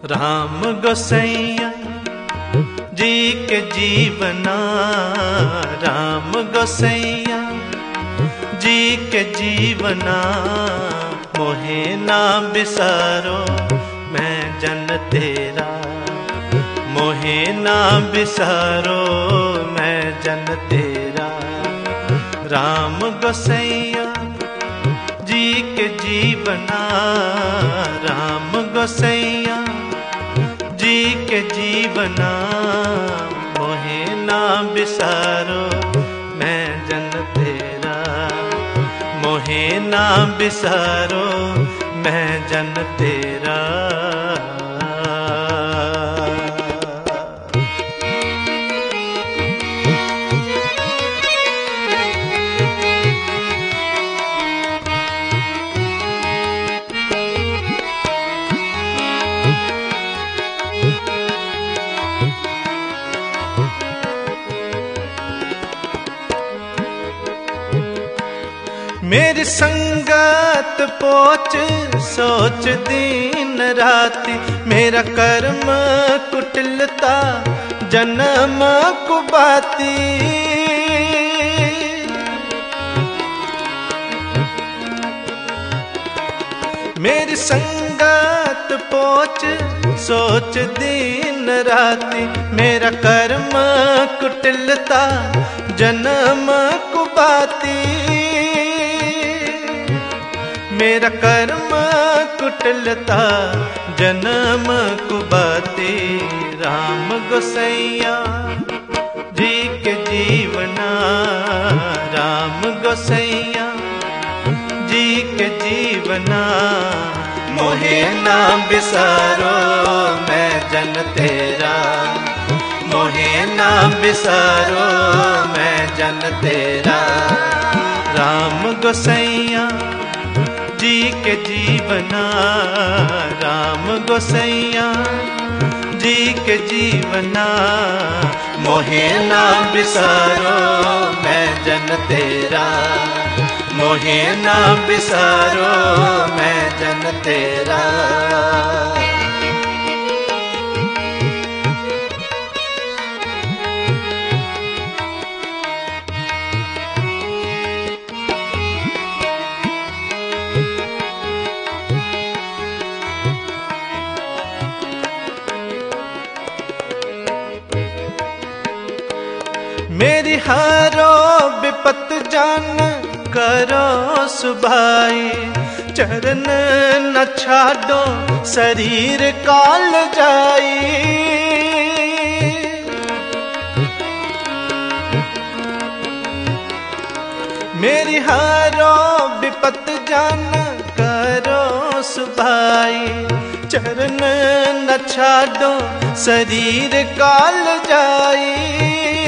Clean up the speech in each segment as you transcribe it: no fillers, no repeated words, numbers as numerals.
राम गोसैया जी के जीवना, राम गोसैया जी के जीवना, मोहे ना बिसारो मैं जन तेरा, मोहे ना बिसारो मैं जन तेरा। राम गोसैया जी के जीवना, राम गोसैया जी के जीवना, मोहे ना बिसारो मैं जन तेरा, मोहे ना बिसारो मैं जन तेरा। मेरी संगत पोच सोच दिन राति, मेरा कर्म कुटिलता जन्म कुबाती। मेरी संगत पोच सोच दिन राति, मेरा कर्म कुटिलता जन्म कुबाती। मेरा कर्म कुटिलता जन्म कुबाती। राम गोसैया जी के जीवना, राम गोसैया जी के जीवना, मोहे ना बिसारो मैं जन तेरा, मोहे ना बिसारो मैं जन तेरा। राम गोसैया जी के जीवना, राम गोसैया जी के जीवना, मोहे ना बिसारो मैं जन तेरा, मोहे ना बिसारो मैं जन तेरा। मेरी हारो विपत जान करो सुभाई, चरण न छाडो शरीर काल जाई। मेरी हारो विपत जान करो सुभाई, चरण न छाडो शरीर काल जाई।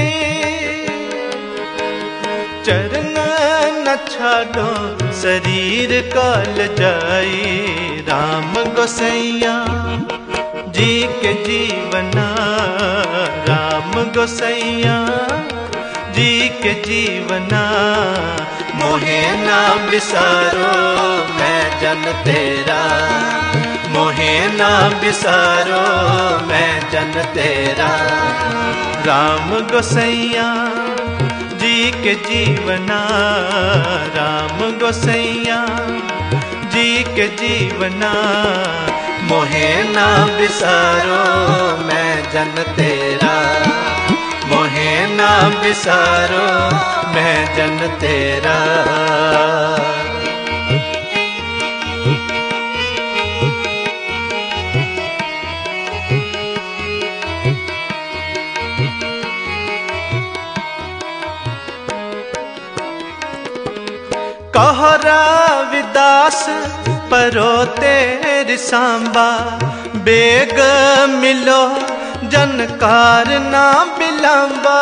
चरण न छाडो शरीर काल जाई। राम गोसैया जी के जीवना, राम गोसैया जी के जीवना, मोहे ना बिसारो मैं जन तेरा, मोहे ना बिसारो मैं जन तेरा। राम गोसैया जी के जीवना, राम गोसैया जी के जीवना, मोहे ना बिसारो मैं जन तेरा, मोहे ना बिसारो मैं जन तेरा। कहरा विदास परो तेरी सांबा, बेग मिलो जनकार ना बिलांबा।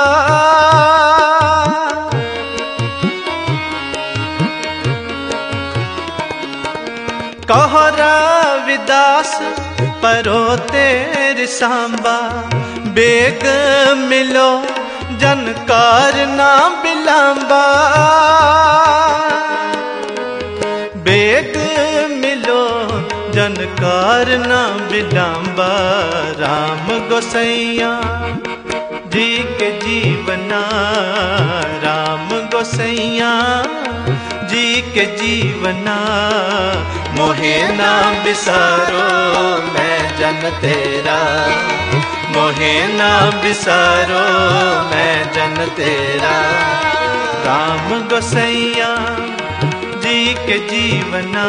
कहरा विदास परो तेरी सांबा, बेग मिलो जनकार ना बिलांबा। बेग मिलो जनकार ना बिलांबा राम गोसैया जी के जीवना राम गोसैया जी के जीवना मोहे ना बिसारो मैं जन तेरा मोहे ना बिसारो मैं जन तेरा राम गोसैया जी के जीवना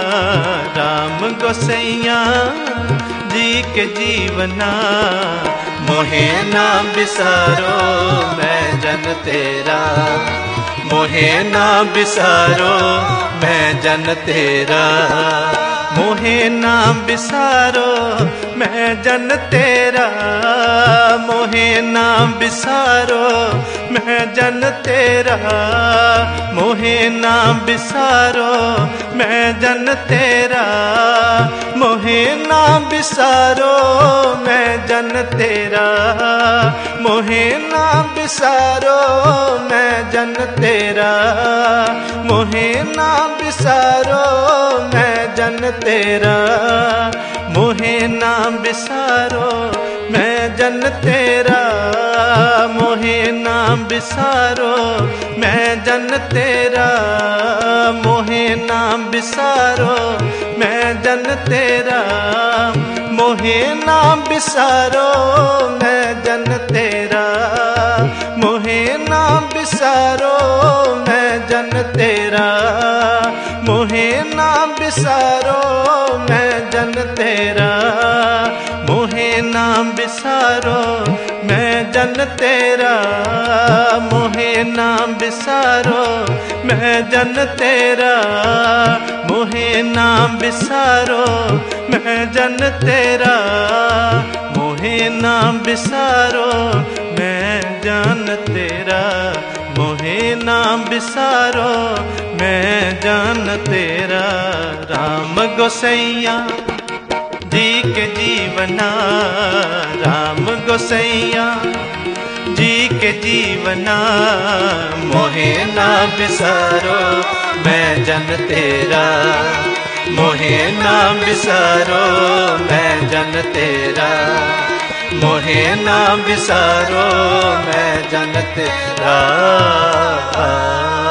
राम गोसैया जी के जीवना मोहे ना बिसारो मैं जन तेरा मोहे ना बिसारो मैं जन तेरा मोहे ना बिसारो मैं जन तेरा मोहे ना बिसारो मैं जन तेरा मोहे ना बिसारो मैं जन तेरा मोहे ना बिसारो मैं जन तेरा मोहे ना बिसारो मैं जन तेरा मोहे ना बिसारो मैं जन तेरा मोहे ना बिसारो मैं जन तेरा मोहे ना बिसारो मैं जन तेरा मोहे ना बिसारो मैं जन तेरा मोहे ना बिसारो मैं जन तेरा मोहे ना बिसारो मैं जन तेरा मोहे ना बिसारो मैं जन तेरा मोहे ना बिसारो मैं जन तेरा मोहे ना बिसारो मैं जन तेरा मोहे ना बिसारो मैं जन तेरा मोहे ना बिसारो मैं जन तेरा मोहे ना बिसारो मैं जन तेरा राम गोसैया जी के जीवना राम गोसैया जी के जीवना मोहे ना बिसारो मैं जन तेरा मोहे ना बिसारो मैं जन तेरा मोहे ना बिसारो मैं जन तेरा